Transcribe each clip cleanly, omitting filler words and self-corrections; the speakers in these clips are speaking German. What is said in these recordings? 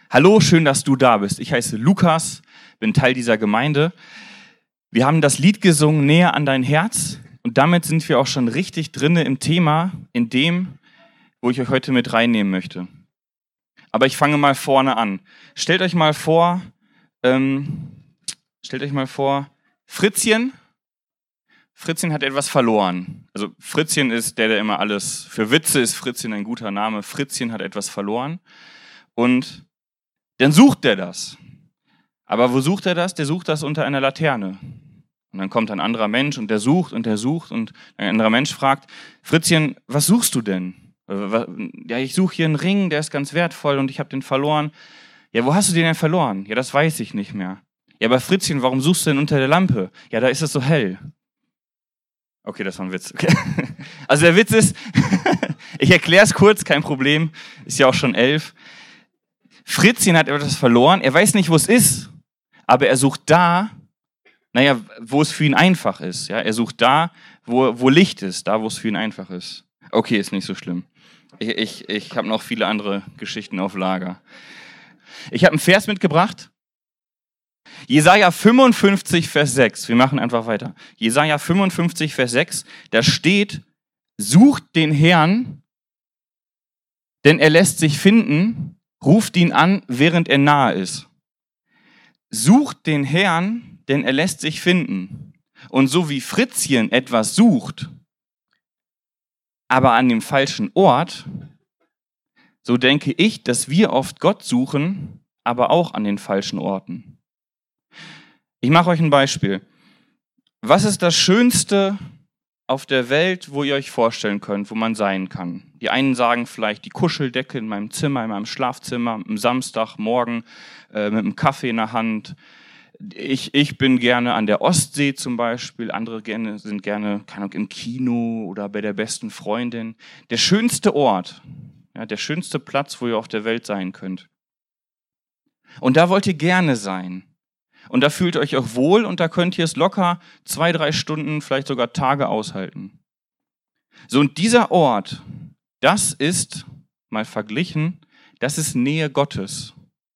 Hallo, schön, dass du da bist. Ich heiße Lukas, bin Teil dieser Gemeinde. Wir haben das Lied gesungen, Näher an dein Herz. Und damit sind wir auch schon richtig drinne im Thema, in dem, wo ich euch heute mit reinnehmen möchte. Aber ich fange mal vorne an. Stellt euch mal vor, Fritzchen. Fritzchen hat etwas verloren. Also Fritzchen ist der immer alles, für Witze ist Fritzchen ein guter Name. Fritzchen hat etwas verloren. Und dann sucht er das. Aber wo sucht er das? Der sucht das unter einer Laterne. Und dann kommt ein anderer Mensch und der sucht und ein anderer Mensch fragt, Fritzchen, was suchst du denn? Ja, ich suche hier einen Ring, der ist ganz wertvoll und ich habe den verloren. Ja, wo hast du den denn verloren? Ja, das weiß ich nicht mehr. Ja, aber Fritzchen, warum suchst du denn unter der Lampe? Ja, da ist es so hell. Okay, das war ein Witz. Okay. Also der Witz ist, ich erkläre es kurz, kein Problem, ist ja auch schon 11. Fritzchen hat etwas verloren, er weiß nicht, wo es ist, aber er sucht da, wo es für ihn einfach ist. Ja? Er sucht da, wo Licht ist, da, wo es für ihn einfach ist. Okay, ist nicht so schlimm. Ich habe noch viele andere Geschichten auf Lager. Ich habe einen Vers mitgebracht. Jesaja 55, Vers 6. Wir machen einfach weiter. Jesaja 55, Vers 6. Da steht, sucht den Herrn, denn er lässt sich finden. Ruft ihn an, während er nahe ist. Sucht den Herrn, denn er lässt sich finden. Und so wie Fritzchen etwas sucht, aber an dem falschen Ort, so denke ich, dass wir oft Gott suchen, aber auch an den falschen Orten. Ich mache euch ein Beispiel. Was ist das Schönste auf der Welt, wo ihr euch vorstellen könnt, wo man sein kann? Die einen sagen vielleicht die Kuscheldecke in meinem Zimmer, in meinem Schlafzimmer, am Samstagmorgen mit einem Kaffee in der Hand. Ich bin gerne an der Ostsee zum Beispiel, andere sind gerne keine Ahnung, im Kino oder bei der besten Freundin. Der schönste Ort, ja, der schönste Platz, wo ihr auf der Welt sein könnt. Und da wollt ihr gerne sein. Und da fühlt ihr euch auch wohl und da könnt ihr es locker 2-3 Stunden, vielleicht sogar Tage aushalten. So, und dieser Ort, das ist, mal verglichen, das ist Nähe Gottes.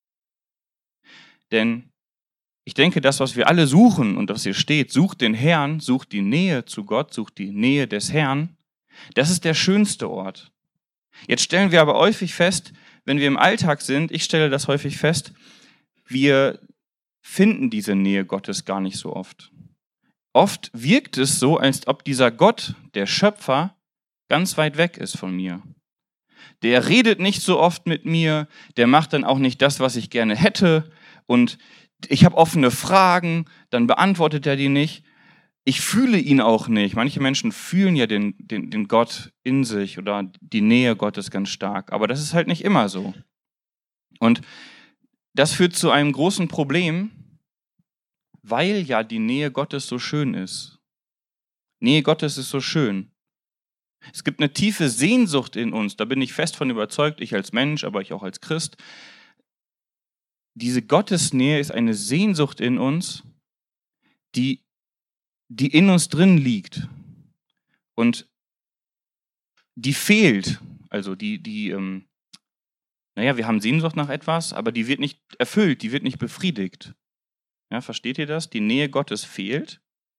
Denn ich denke, das, was wir alle suchen und was hier steht, sucht den Herrn, sucht die Nähe zu Gott, sucht die Nähe des Herrn, das ist der schönste Ort. Jetzt stellen wir aber häufig fest, wenn wir im Alltag sind, ich stelle das häufig fest, wir finden diese Nähe Gottes gar nicht so oft. Oft wirkt es so, als ob dieser Gott, der Schöpfer, ganz weit weg ist von mir. Der redet nicht so oft mit mir, der macht dann auch nicht das, was ich gerne hätte und ich habe offene Fragen, dann beantwortet er die nicht. Ich fühle ihn auch nicht. Manche Menschen fühlen ja den Gott in sich oder die Nähe Gottes ganz stark, aber das ist halt nicht immer so. Und das führt zu einem großen Problem, weil ja die Nähe Gottes so schön ist. Nähe Gottes ist so schön. Es gibt eine tiefe Sehnsucht in uns, da bin ich fest von überzeugt, ich als Mensch, aber ich auch als Christ. Diese Gottesnähe ist eine Sehnsucht in uns, die in uns drin liegt. Und die fehlt. Also wir haben Sehnsucht nach etwas, aber die wird nicht erfüllt, die wird nicht befriedigt. Ja, versteht ihr das? Die Nähe Gottes fehlt.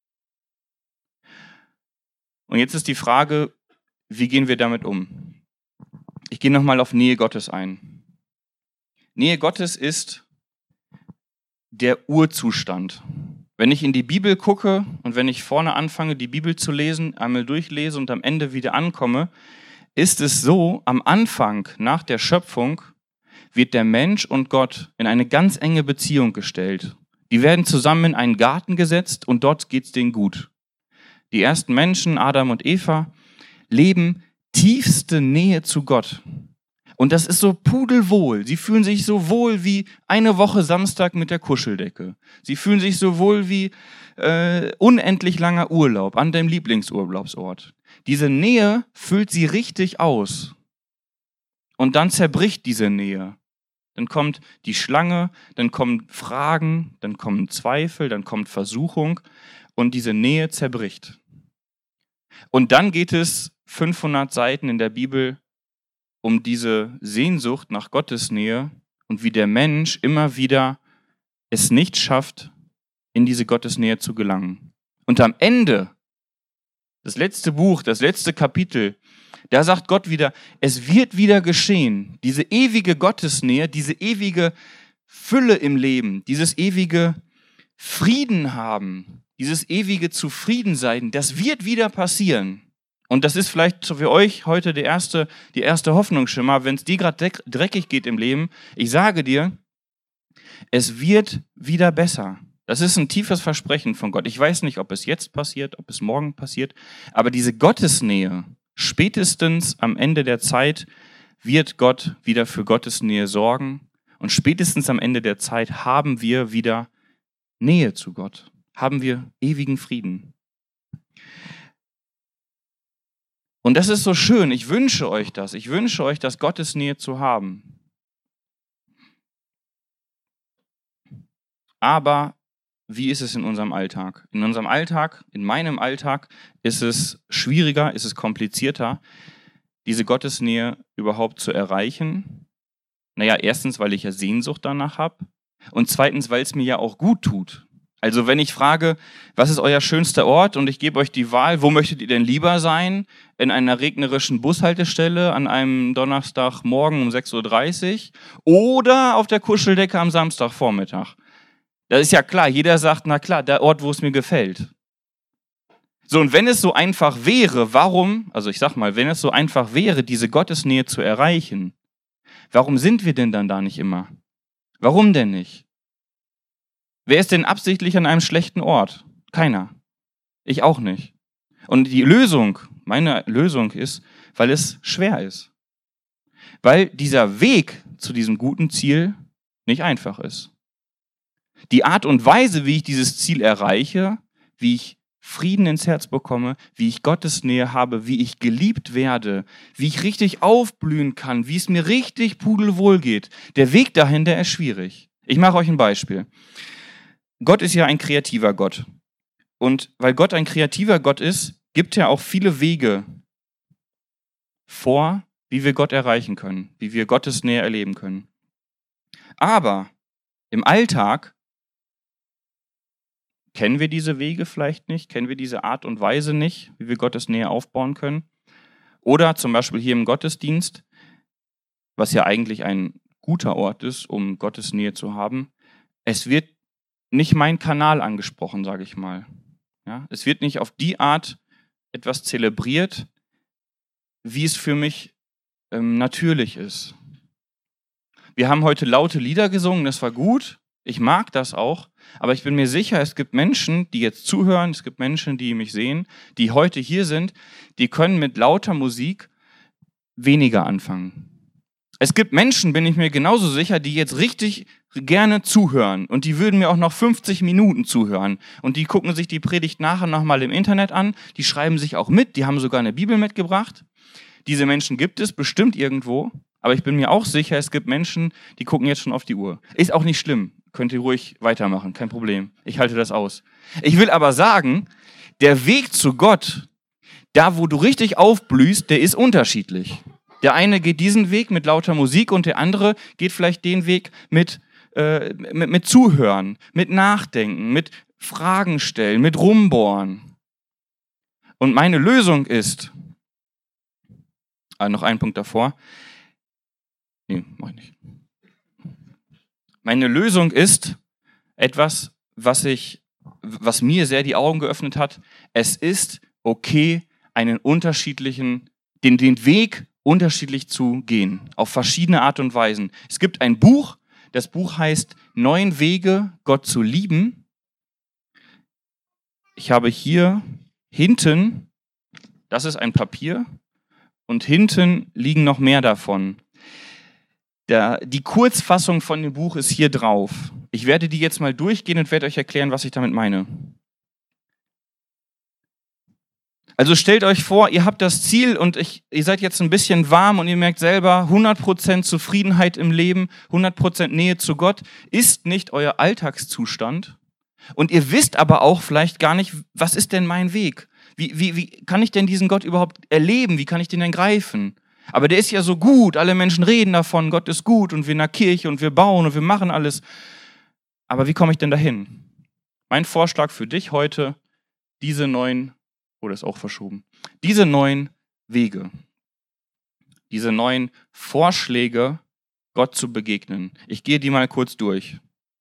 Und jetzt ist die Frage, wie gehen wir damit um? Ich gehe nochmal auf Nähe Gottes ein. Nähe Gottes ist der Urzustand. Wenn ich in die Bibel gucke und wenn ich vorne anfange, die Bibel zu lesen, einmal durchlese und am Ende wieder ankomme, ist es so, am Anfang, nach der Schöpfung, wird der Mensch und Gott in eine ganz enge Beziehung gestellt. Die werden zusammen in einen Garten gesetzt und dort geht es denen gut. Die ersten Menschen, Adam und Eva, leben tiefste Nähe zu Gott. Und das ist so pudelwohl. Sie fühlen sich so wohl wie eine Woche Samstag mit der Kuscheldecke. Sie fühlen sich so wohl wie unendlich langer Urlaub an deinem Lieblingsurlaubsort. Diese Nähe füllt sie richtig aus. Und dann zerbricht diese Nähe. Dann kommt die Schlange, dann kommen Fragen, dann kommen Zweifel, dann kommt Versuchung und diese Nähe zerbricht. Und dann geht es 500 Seiten in der Bibel um diese Sehnsucht nach Gottes Nähe und wie der Mensch immer wieder es nicht schafft, in diese Gottesnähe zu gelangen. Und am Ende, das letzte Buch, das letzte Kapitel, da sagt Gott wieder, es wird wieder geschehen. Diese ewige Gottesnähe, diese ewige Fülle im Leben, dieses ewige Frieden haben, dieses ewige Zufriedensein, das wird wieder passieren. Und das ist vielleicht für euch heute die erste Hoffnungsschimmer, wenn es dir gerade dreckig geht im Leben. Ich sage dir, es wird wieder besser. Das ist ein tiefes Versprechen von Gott. Ich weiß nicht, ob es jetzt passiert, ob es morgen passiert, aber diese Gottesnähe, spätestens am Ende der Zeit wird Gott wieder für Gottesnähe sorgen und spätestens am Ende der Zeit haben wir wieder Nähe zu Gott, haben wir ewigen Frieden. Und das ist so schön, ich wünsche euch das Gottesnähe zu haben. Aber wie ist es in unserem Alltag? In unserem Alltag, in meinem Alltag, ist es schwieriger, ist es komplizierter, diese Gottesnähe überhaupt zu erreichen. Naja, erstens, weil ich ja Sehnsucht danach habe und zweitens, weil es mir ja auch gut tut. Also wenn ich frage, was ist euer schönster Ort und ich gebe euch die Wahl, wo möchtet ihr denn lieber sein? In einer regnerischen Bushaltestelle an einem Donnerstagmorgen um 6:30 Uhr oder auf der Kuscheldecke am Samstagvormittag? Das ist ja klar, jeder sagt, na klar, der Ort, wo es mir gefällt. So, und wenn es so einfach wäre, wenn es so einfach wäre, diese Gottesnähe zu erreichen, warum sind wir denn dann da nicht immer? Warum denn nicht? Wer ist denn absichtlich an einem schlechten Ort? Keiner. Ich auch nicht. Und meine Lösung ist, weil es schwer ist. Weil dieser Weg zu diesem guten Ziel nicht einfach ist. Die Art und Weise, wie ich dieses Ziel erreiche, wie ich Frieden ins Herz bekomme, wie ich Gottesnähe habe, wie ich geliebt werde, wie ich richtig aufblühen kann, wie es mir richtig pudelwohl geht, der Weg dahin, der ist schwierig. Ich mache euch ein Beispiel. Gott ist ja ein kreativer Gott. Und weil Gott ein kreativer Gott ist, gibt er auch viele Wege vor, wie wir Gott erreichen können, wie wir Gottesnähe erleben können. Aber im Alltag kennen wir diese Wege vielleicht nicht, kennen wir diese Art und Weise nicht, wie wir Gottesnähe aufbauen können. Oder zum Beispiel hier im Gottesdienst, was ja eigentlich ein guter Ort ist, um Gottesnähe zu haben. Es wird nicht mein Kanal angesprochen, sage ich mal. Ja, es wird nicht auf die Art etwas zelebriert, wie es für mich natürlich ist. Wir haben heute laute Lieder gesungen, das war gut. Ich mag das auch, aber ich bin mir sicher, es gibt Menschen, die jetzt zuhören, es gibt Menschen, die mich sehen, die heute hier sind, die können mit lauter Musik weniger anfangen. Es gibt Menschen, bin ich mir genauso sicher, die jetzt richtig gerne zuhören und die würden mir auch noch 50 Minuten zuhören und die gucken sich die Predigt nachher nochmal im Internet an, die schreiben sich auch mit, die haben sogar eine Bibel mitgebracht. Diese Menschen gibt es bestimmt irgendwo, aber ich bin mir auch sicher, es gibt Menschen, die gucken jetzt schon auf die Uhr. Ist auch nicht schlimm. Könnt ihr ruhig weitermachen, kein Problem. Ich halte das aus. Ich will aber sagen, der Weg zu Gott, da wo du richtig aufblühst, der ist unterschiedlich. Der eine geht diesen Weg mit lauter Musik und der andere geht vielleicht den Weg mit Zuhören, mit Nachdenken, mit Fragen stellen, mit Rumbohren. Und meine Lösung ist, noch einen Punkt davor. Nee, mach ich nicht. Meine Lösung ist etwas, was mir sehr die Augen geöffnet hat. Es ist okay, den Weg unterschiedlich zu gehen, auf verschiedene Art und Weisen. Es gibt ein Buch, das Buch heißt 9 Wege, Gott zu lieben. Ich habe hier hinten, das ist ein Papier, und hinten liegen noch mehr davon. Die Kurzfassung von dem Buch ist hier drauf. Ich werde die jetzt mal durchgehen und werde euch erklären, was ich damit meine. Also stellt euch vor, ihr habt das Ziel und ihr seid jetzt ein bisschen warm und ihr merkt selber, 100% Zufriedenheit im Leben, 100% Nähe zu Gott ist nicht euer Alltagszustand. Und ihr wisst aber auch vielleicht gar nicht, was ist denn mein Weg? Wie kann ich denn diesen Gott überhaupt erleben? Wie kann ich den denn greifen? Aber der ist ja so gut, alle Menschen reden davon, Gott ist gut und wir in der Kirche und wir bauen und wir machen alles. Aber wie komme ich denn dahin? Mein Vorschlag für dich heute, diese 9, oder ist auch verschoben, diese 9 Wege, diese 9 Vorschläge, Gott zu begegnen. Ich gehe die mal kurz durch.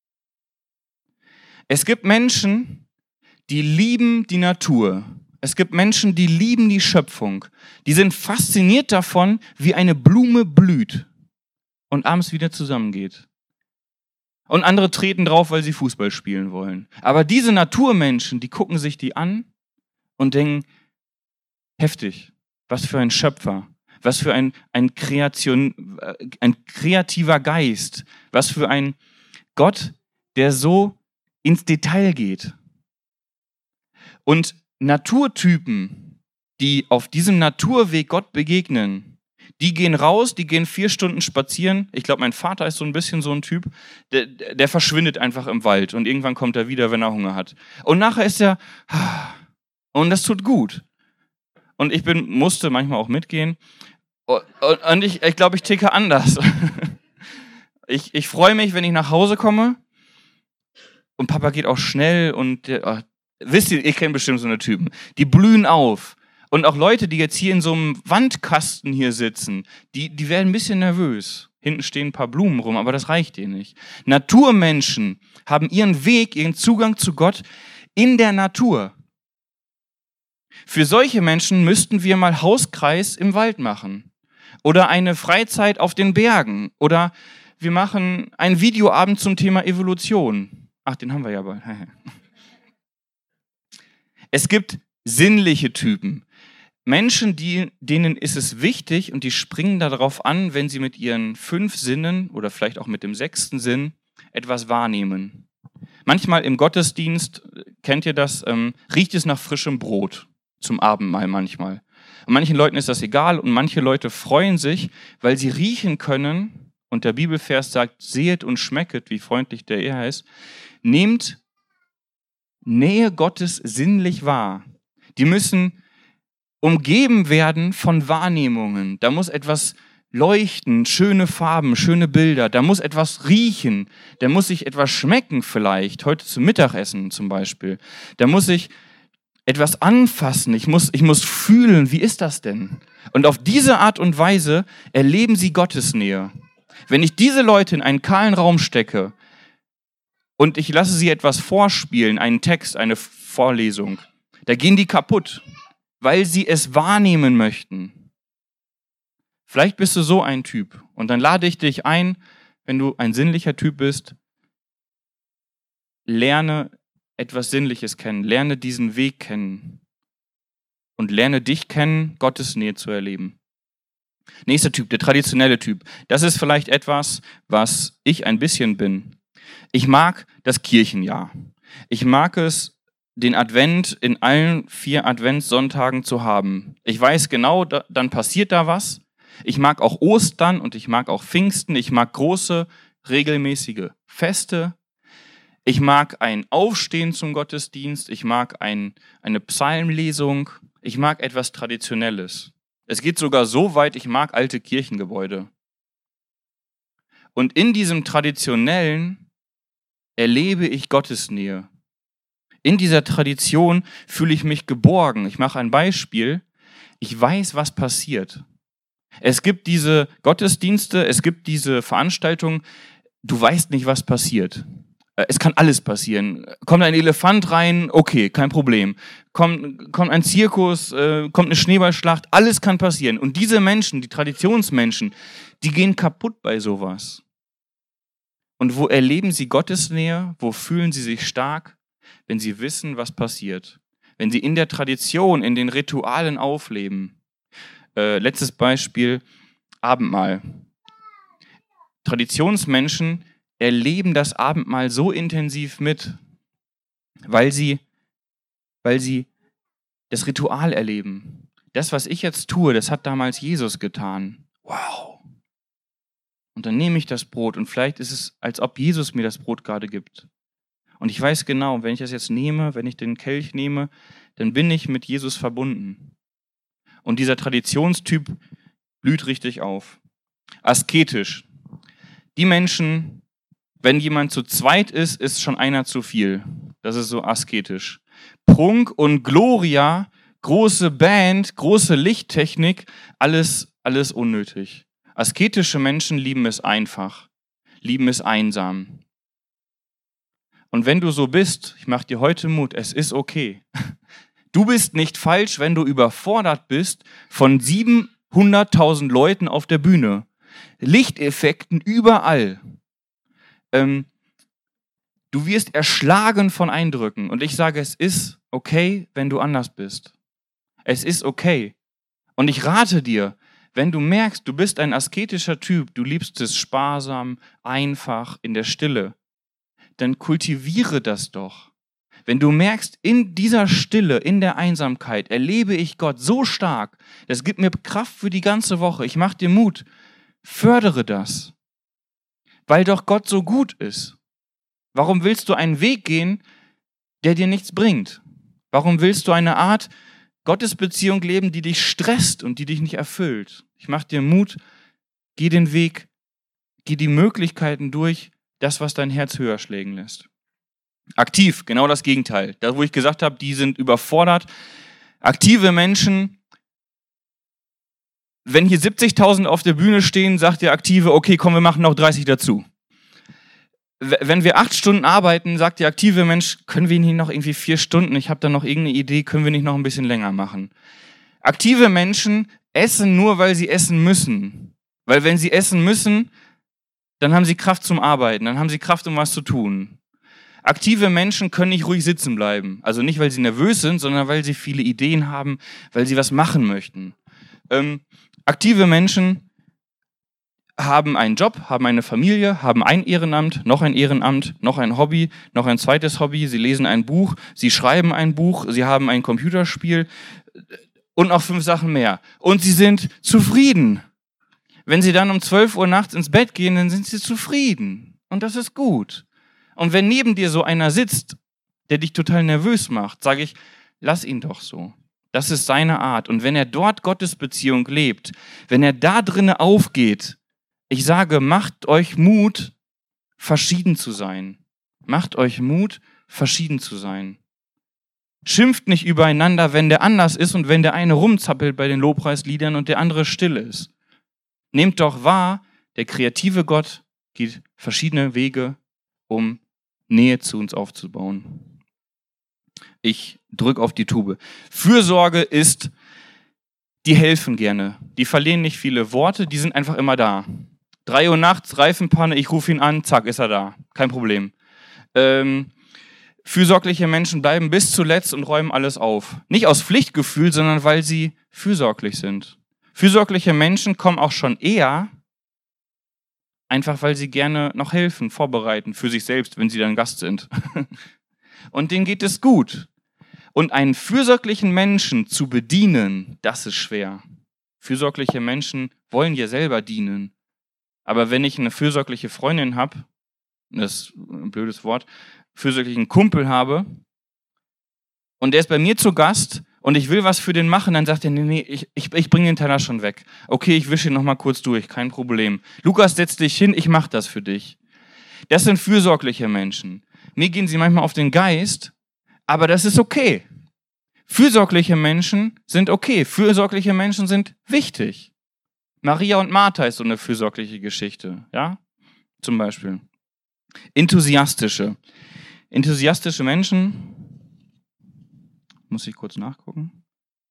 Es gibt Menschen, die lieben die Natur. Es gibt Menschen, die lieben die Schöpfung. Die sind fasziniert davon, wie eine Blume blüht und abends wieder zusammengeht. Und andere treten drauf, weil sie Fußball spielen wollen. Aber diese Naturmenschen, die gucken sich die an und denken, heftig, was für ein Schöpfer, was für ein kreativer Geist, was für ein Gott, der so ins Detail geht. Und Naturtypen, die auf diesem Naturweg Gott begegnen, die gehen raus, die gehen 4 Stunden spazieren. Ich glaube, mein Vater ist so ein bisschen so ein Typ, der verschwindet einfach im Wald und irgendwann kommt er wieder, wenn er Hunger hat. Und nachher ist er, und das tut gut. Und ich musste manchmal auch mitgehen. Und ich glaube, ich ticke anders. Ich freue mich, wenn ich nach Hause komme und Papa geht auch schnell und wisst ihr, ich kenne bestimmt so eine Typen, die blühen auf. Und auch Leute, die jetzt hier in so einem Wandkasten hier sitzen, die werden ein bisschen nervös. Hinten stehen ein paar Blumen rum, aber das reicht denen nicht. Naturmenschen haben ihren Weg, ihren Zugang zu Gott in der Natur. Für solche Menschen müssten wir mal Hauskreis im Wald machen. Oder eine Freizeit auf den Bergen. Oder wir machen einen Videoabend zum Thema Evolution. Ach, den haben wir ja bald. Es gibt sinnliche Typen. Menschen, denen ist es wichtig und die springen darauf an, wenn sie mit ihren 5 Sinnen oder vielleicht auch mit dem 6. Sinn etwas wahrnehmen. Manchmal im Gottesdienst, kennt ihr das, riecht es nach frischem Brot zum Abendmahl manchmal. Und manchen Leuten ist das egal und manche Leute freuen sich, weil sie riechen können, und der Bibelvers sagt, sehet und schmecket, wie freundlich der Herr ist, nehmt Nähe Gottes sinnlich wahr. Die müssen umgeben werden von Wahrnehmungen. Da muss etwas leuchten, schöne Farben, schöne Bilder. Da muss etwas riechen. Da muss sich etwas schmecken vielleicht. Heute zum Mittagessen zum Beispiel. Da muss ich etwas anfassen. Ich muss fühlen, wie ist das denn? Und auf diese Art und Weise erleben sie Gottes Nähe. Wenn ich diese Leute in einen kahlen Raum stecke und ich lasse sie etwas vorspielen, einen Text, eine Vorlesung, da gehen die kaputt, weil sie es wahrnehmen möchten. Vielleicht bist du so ein Typ und dann lade ich dich ein, wenn du ein sinnlicher Typ bist, lerne etwas Sinnliches kennen, lerne diesen Weg kennen und lerne dich kennen, Gottes Nähe zu erleben. Nächster Typ, der traditionelle Typ. Das ist vielleicht etwas, was ich ein bisschen bin. Ich mag das Kirchenjahr. Ich mag es, den Advent in allen 4 Adventssonntagen zu haben. Ich weiß genau, dann passiert da was. Ich mag auch Ostern und ich mag auch Pfingsten. Ich mag große, regelmäßige Feste. Ich mag ein Aufstehen zum Gottesdienst. Ich mag eine Psalmlesung. Ich mag etwas Traditionelles. Es geht sogar so weit, ich mag alte Kirchengebäude. Und in diesem Traditionellen erlebe ich Gottes Nähe. In dieser Tradition fühle ich mich geborgen. Ich mache ein Beispiel. Ich weiß, was passiert. Es gibt diese Gottesdienste, es gibt diese Veranstaltungen. Du weißt nicht, was passiert. Es kann alles passieren. Kommt ein Elefant rein, okay, kein Problem. Kommt ein Zirkus, kommt eine Schneeballschlacht, alles kann passieren. Und diese Menschen, die Traditionsmenschen, die gehen kaputt bei sowas. Und wo erleben sie Gottes Nähe? Wo fühlen sie sich stark? Wenn sie wissen, was passiert. Wenn sie in der Tradition, in den Ritualen aufleben. Letztes Beispiel, Abendmahl. Traditionsmenschen erleben das Abendmahl so intensiv mit, weil sie das Ritual erleben. Das, was ich jetzt tue, das hat damals Jesus getan. Wow. Und dann nehme ich das Brot und vielleicht ist es, als ob Jesus mir das Brot gerade gibt. Und ich weiß genau, wenn ich das jetzt nehme, wenn ich den Kelch nehme, dann bin ich mit Jesus verbunden. Und dieser Traditionstyp blüht richtig auf. Asketisch. Die Menschen, wenn jemand zu zweit ist schon einer zu viel. Das ist so asketisch. Prunk und Gloria, große Band, große Lichttechnik, alles unnötig. Asketische Menschen lieben es einfach, lieben es einsam. Und wenn du so bist, ich mache dir heute Mut, es ist okay. Du bist nicht falsch, wenn du überfordert bist von 700.000 Leuten auf der Bühne. Lichteffekten überall. Du wirst erschlagen von Eindrücken. Und ich sage, es ist okay, wenn du anders bist. Es ist okay. Und ich rate dir, wenn du merkst, du bist ein asketischer Typ, du liebst es sparsam, einfach, in der Stille, dann kultiviere das doch. Wenn du merkst, in dieser Stille, in der Einsamkeit, erlebe ich Gott so stark, das gibt mir Kraft für die ganze Woche, ich mache dir Mut, fördere das. Weil doch Gott so gut ist. Warum willst du einen Weg gehen, der dir nichts bringt? Warum willst du eine Art Gottesbeziehung leben, die dich stresst und die dich nicht erfüllt? Ich mache dir Mut, geh den Weg, geh die Möglichkeiten durch, das, was dein Herz höher schlägen lässt. Aktiv, genau das Gegenteil. Da, wo ich gesagt habe, die sind überfordert. Aktive Menschen, wenn hier 70.000 auf der Bühne stehen, sagt der Aktive, okay, komm, wir machen noch 30 dazu. Wenn wir 8 Stunden arbeiten, sagt der aktive Mensch, können wir nicht noch irgendwie 4 Stunden, ich habe da noch irgendeine Idee, können wir nicht noch ein bisschen länger machen. Aktive Menschen essen nur, weil sie essen müssen. Weil wenn sie essen müssen, dann haben sie Kraft zum Arbeiten, dann haben sie Kraft, um was zu tun. Aktive Menschen können nicht ruhig sitzen bleiben. Also nicht, weil sie nervös sind, sondern weil sie viele Ideen haben, weil sie was machen möchten. Aktive Menschen haben einen Job, haben eine Familie, haben ein Ehrenamt, noch ein Hobby, noch ein zweites Hobby. Sie lesen ein Buch, sie schreiben ein Buch, sie haben ein Computerspiel und noch 5 Sachen mehr. Und sie sind zufrieden. Wenn sie dann um 12 Uhr nachts ins Bett gehen, dann sind sie zufrieden. Und das ist gut. Und wenn neben dir so einer sitzt, der dich total nervös macht, sage ich, lass ihn doch so. Das ist seine Art. Und wenn er dort Gottesbeziehung lebt, wenn er da drinnen aufgeht, ich sage, macht euch Mut, verschieden zu sein. Macht euch Mut, verschieden zu sein. Schimpft nicht übereinander, wenn der anders ist und wenn der eine rumzappelt bei den Lobpreisliedern und der andere still ist. Nehmt doch wahr, der kreative Gott geht verschiedene Wege, um Nähe zu uns aufzubauen. Ich drücke auf die Tube. Fürsorge ist, die helfen gerne. Die verlieren nicht viele Worte, die sind einfach immer da. 3 Uhr nachts, Reifenpanne, ich rufe ihn an, zack, ist er da. Kein Problem. Fürsorgliche Menschen bleiben bis zuletzt und räumen alles auf. Nicht aus Pflichtgefühl, sondern weil sie fürsorglich sind. Fürsorgliche Menschen kommen auch schon eher, einfach weil sie gerne noch helfen, vorbereiten für sich selbst, wenn sie dann Gast sind. Und denen geht es gut. Und einen fürsorglichen Menschen zu bedienen, das ist schwer. Fürsorgliche Menschen wollen ja selber dienen. Aber wenn ich eine fürsorgliche Freundin habe, das ist ein blödes Wort, fürsorglichen Kumpel habe und der ist bei mir zu Gast und ich will was für den machen, dann sagt er, nee, ich bringe den Teller schon weg. Okay, ich wische ihn nochmal kurz durch, kein Problem. Lukas, setz dich hin, ich mache das für dich. Das sind fürsorgliche Menschen. Mir gehen sie manchmal auf den Geist, aber das ist okay. Fürsorgliche Menschen sind okay. Fürsorgliche Menschen sind wichtig. Maria und Martha ist so eine fürsorgliche Geschichte, ja? Zum Beispiel. Enthusiastische Menschen, muss ich kurz nachgucken.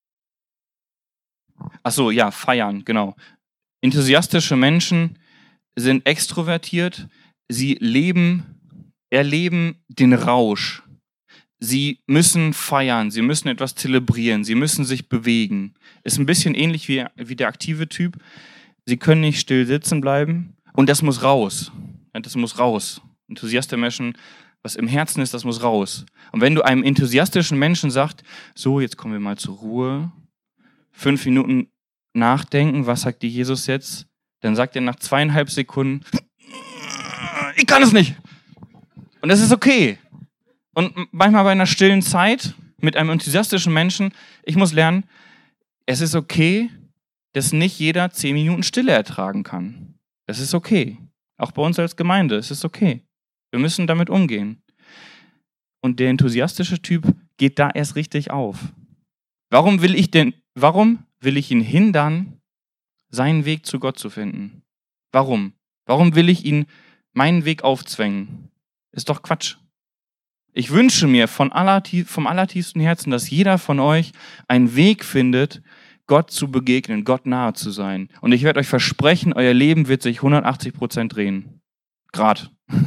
Ach so, ja, feiern, genau. Enthusiastische Menschen sind extrovertiert, sie erleben den Rausch. Sie müssen feiern, sie müssen etwas zelebrieren, sie müssen sich bewegen. Ist ein bisschen ähnlich wie der aktive Typ. Sie können nicht still sitzen bleiben und das muss raus. Das muss raus. Enthusiastische Menschen, was im Herzen ist, das muss raus. Und wenn du einem enthusiastischen Menschen sagst, so, jetzt kommen wir mal zur Ruhe, 5 Minuten nachdenken, was sagt dir Jesus jetzt? Dann sagt er nach 2,5 Sekunden, ich kann es nicht. Und das ist okay. Und manchmal bei einer stillen Zeit mit einem enthusiastischen Menschen, ich muss lernen, es ist okay, dass nicht jeder 10 Minuten Stille ertragen kann. Das ist okay. Auch bei uns als Gemeinde, es ist okay. Wir müssen damit umgehen. Und der enthusiastische Typ geht da erst richtig auf. Warum will ich ihn hindern, seinen Weg zu Gott zu finden? Warum? Warum will ich ihn meinen Weg aufzwängen? Ist doch Quatsch. Ich wünsche mir vom allertiefsten Herzen, dass jeder von euch einen Weg findet, Gott zu begegnen, Gott nahe zu sein. Und ich werde euch versprechen, euer Leben wird sich 180% drehen. Grad.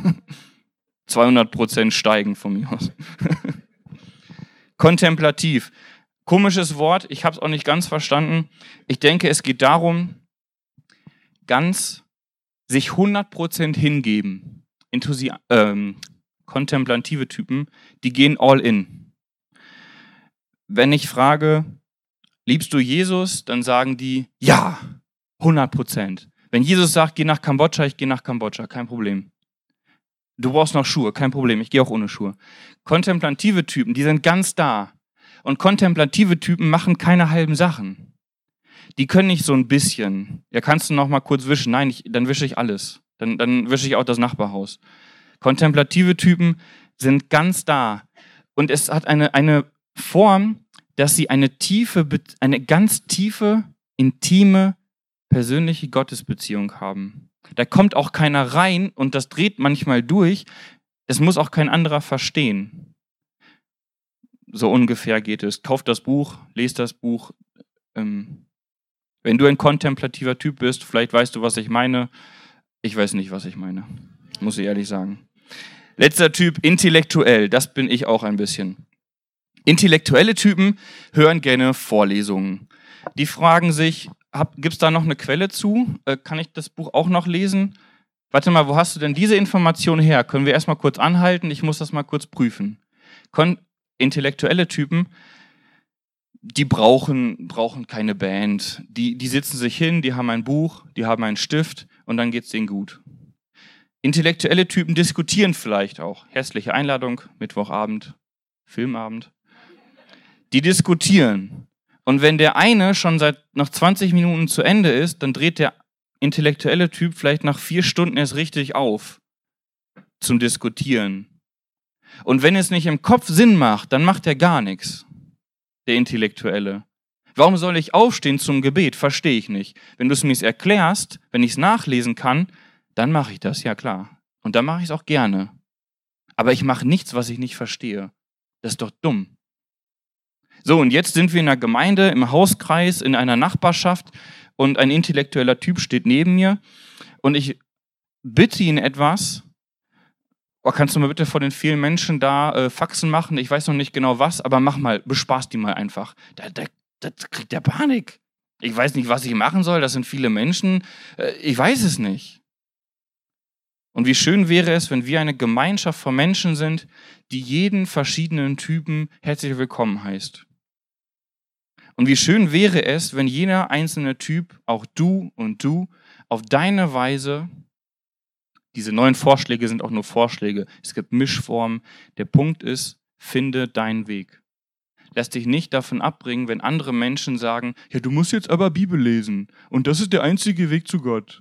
200% steigen von mir aus. Kontemplativ. Komisches Wort, ich habe es auch nicht ganz verstanden. Ich denke, es geht darum, sich 100% hingeben. Kontemplative Typen, die gehen all in. Wenn ich frage, liebst du Jesus, dann sagen die, ja, 100%. Wenn Jesus sagt, geh nach Kambodscha, ich gehe nach Kambodscha, kein Problem. Du brauchst noch Schuhe, kein Problem, ich gehe auch ohne Schuhe. Kontemplative Typen, die sind ganz da. Und kontemplative Typen machen keine halben Sachen. Die können nicht so ein bisschen. Ja, kannst du noch mal kurz wischen? Nein, dann wische ich alles. Dann wische ich auch das Nachbarhaus. Kontemplative Typen sind ganz da. Und es hat eine Form, dass sie eine ganz tiefe, intime, persönliche Gottesbeziehung haben. Da kommt auch keiner rein und das dreht manchmal durch. Das muss auch kein anderer verstehen. So ungefähr geht es. Kauft das Buch, lest das Buch. Wenn du ein kontemplativer Typ bist, vielleicht weißt du, was ich meine. Ich weiß nicht, was ich meine. Muss ich ehrlich sagen. Letzter Typ, intellektuell. Das bin ich auch ein bisschen. Intellektuelle Typen hören gerne Vorlesungen. Die fragen sich, gibt es da noch eine Quelle zu? Kann ich das Buch auch noch lesen? Warte mal, wo hast du denn diese Information her? Können wir erstmal kurz anhalten? Ich muss das mal kurz prüfen. Intellektuelle Typen, die brauchen keine Band. Die sitzen sich hin, die haben ein Buch, die haben einen Stift und dann geht's denen gut. Intellektuelle Typen diskutieren vielleicht auch. Hässliche Einladung, Mittwochabend, Filmabend. Die diskutieren. Und wenn der eine schon nach 20 Minuten zu Ende ist, dann dreht der intellektuelle Typ vielleicht nach 4 Stunden erst richtig auf zum Diskutieren. Und wenn es nicht im Kopf Sinn macht, dann macht er gar nichts, der Intellektuelle. Warum soll ich aufstehen zum Gebet? Verstehe ich nicht. Wenn du es mir erklärst, wenn ich es nachlesen kann, dann mache ich das, ja klar. Und dann mache ich es auch gerne. Aber ich mache nichts, was ich nicht verstehe. Das ist doch dumm. So, und jetzt sind wir in einer Gemeinde, im Hauskreis, in einer Nachbarschaft und ein intellektueller Typ steht neben mir und ich bitte ihn etwas. Oh, kannst du mal bitte vor den vielen Menschen da Faxen machen? Ich weiß noch nicht genau was, aber mach mal, bespaß die mal einfach. Da kriegt der Panik. Ich weiß nicht, was ich machen soll, das sind viele Menschen. Ich weiß es nicht. Und wie schön wäre es, wenn wir eine Gemeinschaft von Menschen sind, die jeden verschiedenen Typen herzlich willkommen heißt. Und wie schön wäre es, wenn jeder einzelne Typ, auch du und du, auf deine Weise, diese 9 Vorschläge sind auch nur Vorschläge, es gibt Mischformen, der Punkt ist, finde deinen Weg. Lass dich nicht davon abbringen, wenn andere Menschen sagen, ja, du musst jetzt aber Bibel lesen und das ist der einzige Weg zu Gott.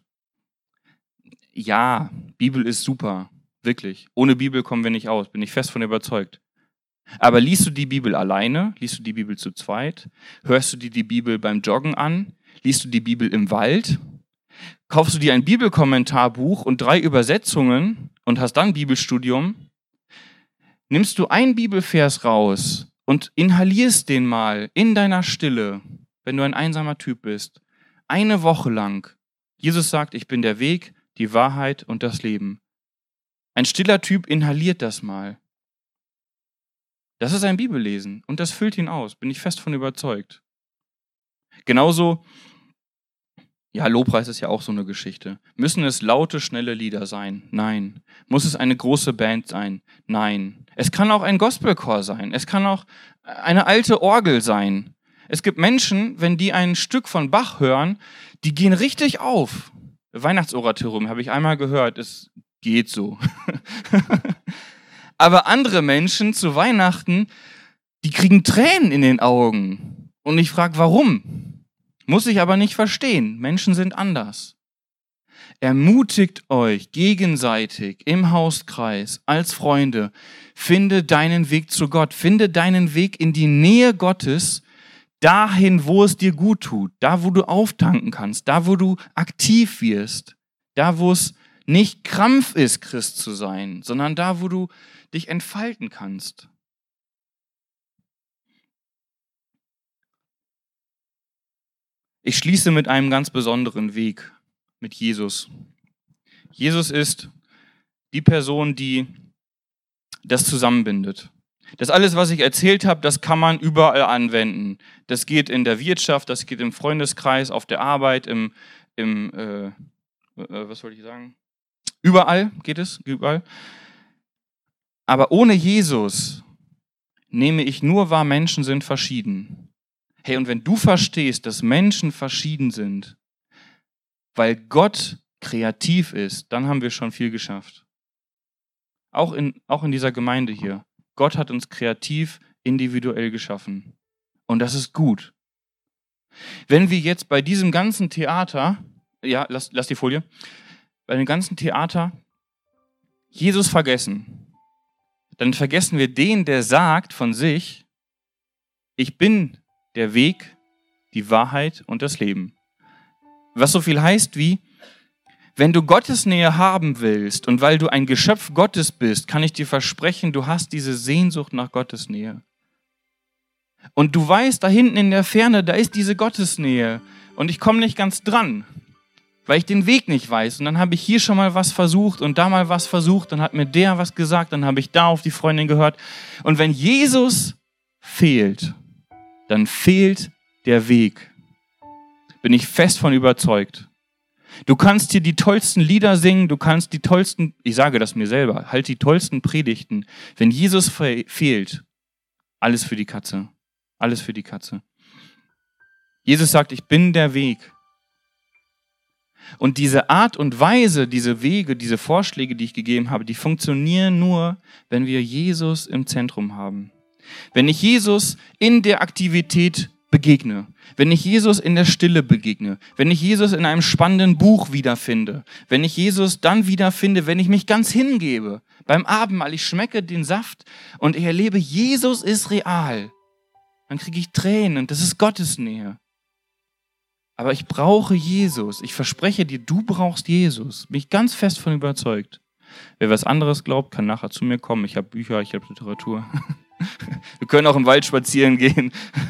Ja, Bibel ist super, wirklich. Ohne Bibel kommen wir nicht aus, bin ich fest von überzeugt. Aber liest du die Bibel alleine? Liest du die Bibel zu zweit? Hörst du dir die Bibel beim Joggen an? Liest du die Bibel im Wald? Kaufst du dir ein Bibelkommentarbuch und 3 Übersetzungen und hast dann Bibelstudium? Nimmst du einen Bibelvers raus und inhalierst den mal in deiner Stille, wenn du ein einsamer Typ bist, 1 Woche lang. Jesus sagt, ich bin der Weg, die Wahrheit und das Leben. Ein stiller Typ inhaliert das mal. Das ist ein Bibellesen und das füllt ihn aus, bin ich fest von überzeugt. Genauso, ja, Lobpreis ist ja auch so eine Geschichte. Müssen es laute, schnelle Lieder sein? Nein. Muss es eine große Band sein? Nein. Es kann auch ein Gospelchor sein. Es kann auch eine alte Orgel sein. Es gibt Menschen, wenn die ein Stück von Bach hören, die gehen richtig auf. Weihnachtsoratorium habe ich einmal gehört, es geht so. Aber andere Menschen zu Weihnachten, die kriegen Tränen in den Augen. Und ich frage, warum? Muss ich aber nicht verstehen. Menschen sind anders. Ermutigt euch gegenseitig im Hauskreis als Freunde. Finde deinen Weg zu Gott. Finde deinen Weg in die Nähe Gottes, dahin, wo es dir gut tut, da, wo du auftanken kannst, da, wo du aktiv wirst, da, wo es nicht Krampf ist, Christ zu sein, sondern da, wo du dich entfalten kannst. Ich schließe mit einem ganz besonderen Weg, mit Jesus. Jesus ist die Person, die das zusammenbindet. Das alles, was ich erzählt habe, das kann man überall anwenden. Das geht in der Wirtschaft, das geht im Freundeskreis, auf der Arbeit, was wollte ich sagen? Überall geht es, überall. Aber ohne Jesus nehme ich nur wahr, Menschen sind verschieden. Hey, und wenn du verstehst, dass Menschen verschieden sind, weil Gott kreativ ist, dann haben wir schon viel geschafft. Auch in dieser Gemeinde hier. Gott hat uns kreativ, individuell geschaffen. Und das ist gut. Wenn wir jetzt bei diesem ganzen Theater, ja, lass die Folie, bei dem ganzen Theater Jesus vergessen, dann vergessen wir den, der sagt von sich, ich bin der Weg, die Wahrheit und das Leben. Was so viel heißt wie, wenn du Gottes Nähe haben willst und weil du ein Geschöpf Gottes bist, kann ich dir versprechen, du hast diese Sehnsucht nach Gottes Nähe. Und du weißt, da hinten in der Ferne, da ist diese Gottesnähe und ich komme nicht ganz dran, weil ich den Weg nicht weiß. Und dann habe ich hier schon mal was versucht und da mal was versucht, dann hat mir der was gesagt, dann habe ich da auf die Freundin gehört. Und wenn Jesus fehlt, dann fehlt der Weg. Bin ich fest von überzeugt. Du kannst dir die tollsten Lieder singen, du kannst die tollsten, ich sage das mir selber, halt die tollsten Predigten. Wenn Jesus fehlt, alles für die Katze. Alles für die Katze. Jesus sagt, ich bin der Weg. Und diese Art und Weise, diese Wege, diese Vorschläge, die ich gegeben habe, die funktionieren nur, wenn wir Jesus im Zentrum haben. Wenn ich Jesus in der Aktivität begegne, wenn ich Jesus in der Stille begegne, wenn ich Jesus in einem spannenden Buch wiederfinde, wenn ich Jesus dann wiederfinde, wenn ich mich ganz hingebe, beim Abendmahl, ich schmecke den Saft und ich erlebe, Jesus ist real, dann kriege ich Tränen und das ist Gottes Nähe. Aber ich brauche Jesus. Ich verspreche dir, du brauchst Jesus. Bin ich ganz fest von überzeugt. Wer was anderes glaubt, kann nachher zu mir kommen. Ich habe Bücher, ich habe Literatur. Wir können auch im Wald spazieren gehen.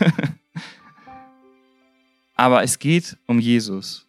Aber es geht um Jesus.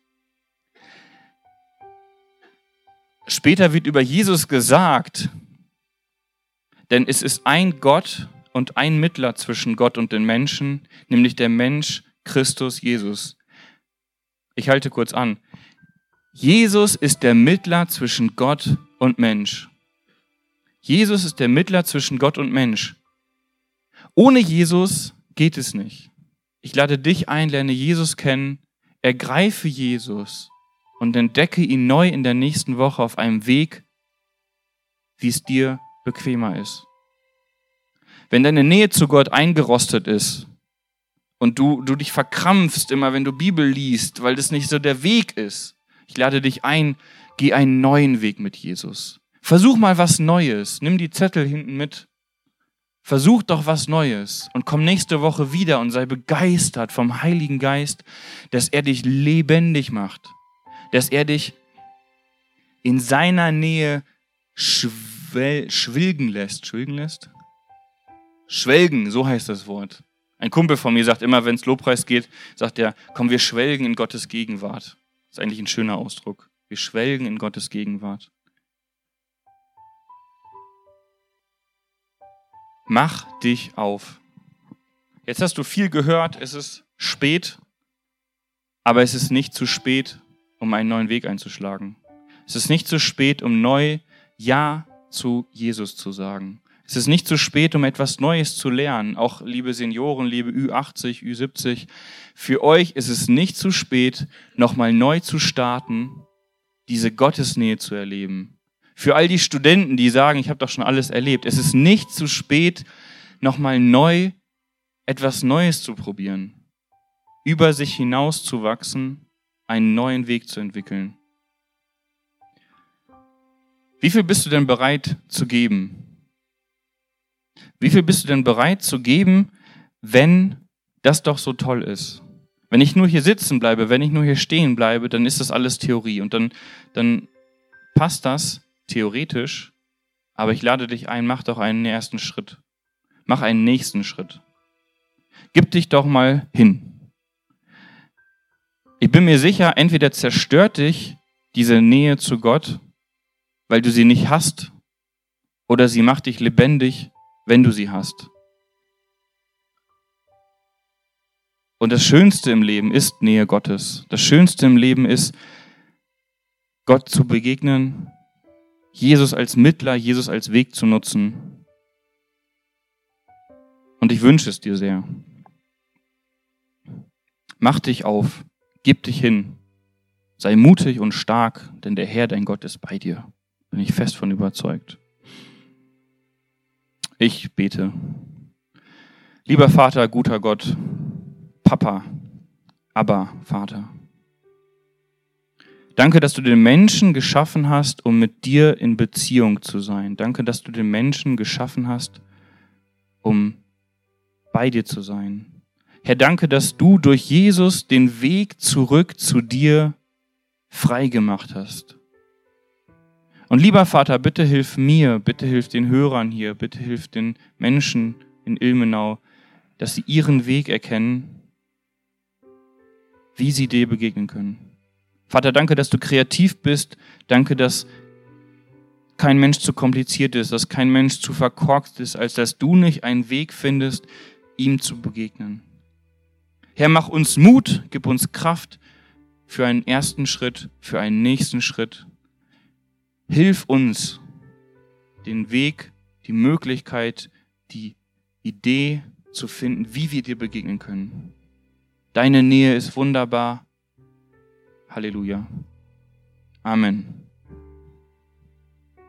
Später wird über Jesus gesagt, denn es ist ein Gott und ein Mittler zwischen Gott und den Menschen, nämlich der Mensch Christus Jesus. Ich halte kurz an. Jesus ist der Mittler zwischen Gott und Mensch. Jesus ist der Mittler zwischen Gott und Mensch. Ohne Jesus geht es nicht. Ich lade dich ein, lerne Jesus kennen, ergreife Jesus und entdecke ihn neu in der nächsten Woche auf einem Weg, wie es dir bequemer ist. Wenn deine Nähe zu Gott eingerostet ist und du dich verkrampfst immer, wenn du Bibel liest, weil das nicht so der Weg ist, ich lade dich ein, geh einen neuen Weg mit Jesus. Versuch mal was Neues, nimm die Zettel hinten mit. Versuch doch was Neues und komm nächste Woche wieder und sei begeistert vom Heiligen Geist, dass er dich lebendig macht, dass er dich in seiner Nähe schwelgen lässt. Schwelgen, so heißt das Wort. Ein Kumpel von mir sagt immer, wenn es Lobpreis geht, sagt er, komm, wir schwelgen in Gottes Gegenwart. Das ist eigentlich ein schöner Ausdruck. Wir schwelgen in Gottes Gegenwart. Mach dich auf. Jetzt hast du viel gehört, es ist spät, aber es ist nicht zu spät, um einen neuen Weg einzuschlagen. Es ist nicht zu spät, um neu Ja zu Jesus zu sagen. Es ist nicht zu spät, um etwas Neues zu lernen. Auch liebe Senioren, liebe Ü80, Ü70, für euch ist es nicht zu spät, nochmal neu zu starten, diese Gottesnähe zu erleben. Für all die Studenten, die sagen, ich habe doch schon alles erlebt, es ist nicht zu spät, nochmal neu etwas Neues zu probieren. über sich hinaus zu wachsen, einen neuen Weg zu entwickeln. Wie viel bist du denn bereit zu geben? Wie viel bist du denn bereit zu geben, wenn das doch so toll ist? Wenn ich nur hier sitzen bleibe, wenn ich nur hier stehen bleibe, dann ist das alles Theorie. Und dann passt das theoretisch, aber ich lade dich ein, mach doch einen ersten Schritt. Mach einen nächsten Schritt. Gib dich doch mal hin. Ich bin mir sicher, entweder zerstört dich diese Nähe zu Gott, weil du sie nicht hast, oder sie macht dich lebendig, wenn du sie hast. Und das Schönste im Leben ist Nähe Gottes. Das Schönste im Leben ist, Gott zu begegnen, Jesus als Mittler, Jesus als Weg zu nutzen. Und ich wünsche es dir sehr. Mach dich auf, gib dich hin, sei mutig und stark, denn der Herr, dein Gott, ist bei dir. Bin ich fest von überzeugt. Ich bete. Lieber Vater, guter Gott, Papa, Abba, Vater. Danke, dass du den Menschen geschaffen hast, um mit dir in Beziehung zu sein. Danke, dass du den Menschen geschaffen hast, um bei dir zu sein. Herr, danke, dass du durch Jesus den Weg zurück zu dir frei gemacht hast. Und lieber Vater, bitte hilf mir, bitte hilf den Hörern hier, bitte hilf den Menschen in Ilmenau, dass sie ihren Weg erkennen, wie sie dir begegnen können. Vater, danke, dass du kreativ bist. Danke, dass kein Mensch zu kompliziert ist, dass kein Mensch zu verkorkst ist, als dass du nicht einen Weg findest, ihm zu begegnen. Herr, mach uns Mut, gib uns Kraft für einen ersten Schritt, für einen nächsten Schritt. Hilf uns, den Weg, die Möglichkeit, die Idee zu finden, wie wir dir begegnen können. Deine Nähe ist wunderbar. Halleluja. Amen.